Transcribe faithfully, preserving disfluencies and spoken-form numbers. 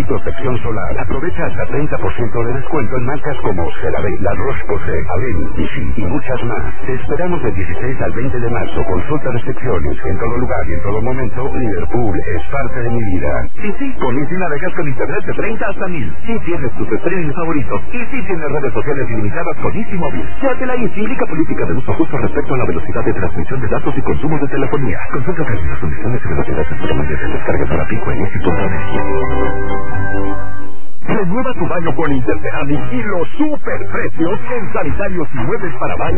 protección solar. Aprovecha hasta treinta por ciento de descuento en marcas como CeraVe, La Roche-Posay, Aveni, Vichy y muchas más. Te esperamos del dieciséis al veinte de marzo. Consulta restricciones. En todo lugar y en todo momento, Liverpool es parte de mi vida. Y sí, con Easy navegas con internet de treinta hasta mil. Y tienes tus streaming favoritos. Y sí tienes redes sociales ilimitadas con Easy Móvil. Llévatela y indica política de uso justo respecto a la velocidad de transmisión de datos y consumo de telefonía. Consulta términos, condiciones y velocidades en programas de descarga para Pico en Easy punto net. Renueva tu baño con Interceramic y los super precios en sanitarios y muebles para baño.